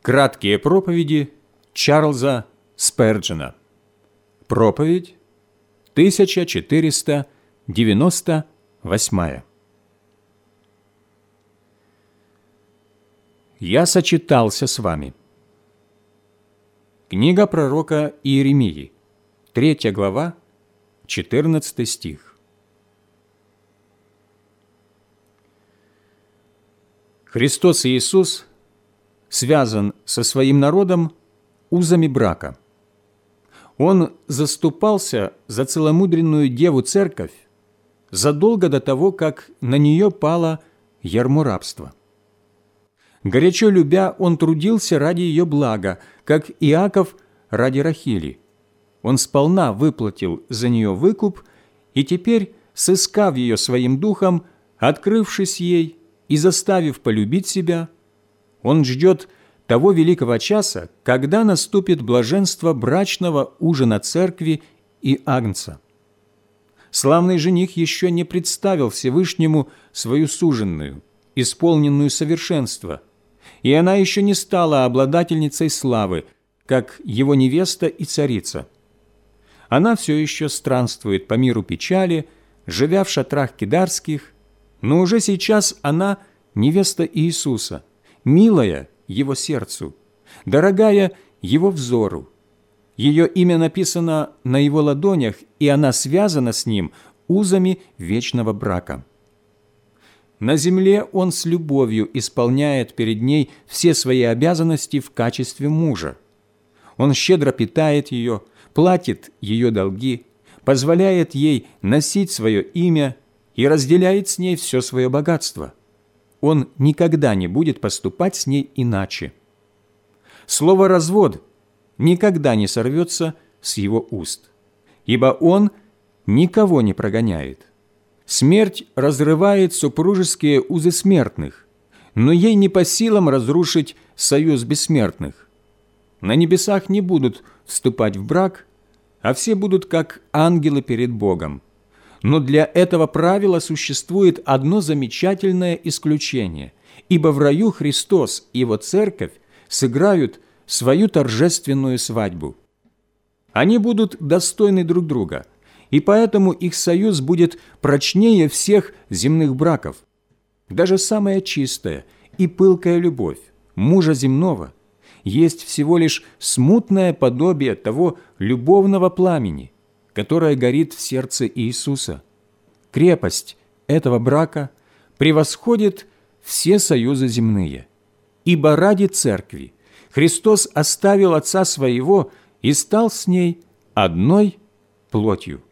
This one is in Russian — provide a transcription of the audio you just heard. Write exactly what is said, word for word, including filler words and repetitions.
Краткие проповеди Чарльза Сперджена. Проповедь тысяча четыреста девяносто восьмая. «Я сочетался с вами». Книга пророка Иеремии, третья глава, четырнадцатый стих. Христос Иисус связан со своим народом узами брака. Он заступался за целомудренную Деву Церковь задолго до того, как на нее пало ярмо рабства. Горячо любя, он трудился ради ее блага, как Иаков ради Рахили. Он сполна выплатил за нее выкуп, и теперь, сыскав ее своим духом, открывшись ей и заставив полюбить себя, он ждет того великого часа, когда наступит блаженство брачного ужина Церкви и Агнца. Славный жених еще не представил Всевышнему свою суженную, исполненную совершенства, и она еще не стала обладательницей славы, как его невеста и царица. Она все еще странствует по миру печали, живя в шатрах кидарских, но уже сейчас она невеста Иисуса, милая Его сердцу, дорогая Его взору. Ее имя написано на Его ладонях, и она связана с Ним узами вечного брака. На земле Он с любовью исполняет перед ней все свои обязанности в качестве мужа. Он щедро питает ее, платит ее долги, позволяет ей носить свое имя и разделяет с ней все свое богатство. Он никогда не будет поступать с ней иначе. Слово «развод» никогда не сорвется с его уст, ибо он никого не прогоняет. Смерть разрывает супружеские узы смертных, но ей не по силам разрушить союз бессмертных. На небесах не будут вступать в брак, а все будут как ангелы перед Богом. Но для этого правила существует одно замечательное исключение, ибо в раю Христос и Его Церковь сыграют свою торжественную свадьбу. Они будут достойны друг друга, и поэтому их союз будет прочнее всех земных браков. Даже самая чистая и пылкая любовь мужа земного есть всего лишь смутное подобие того любовного пламени, которое горит в сердце Иисуса. Крепость этого брака превосходит все союзы земные, ибо ради Церкви Христос оставил Отца Своего и стал с ней одной плотью.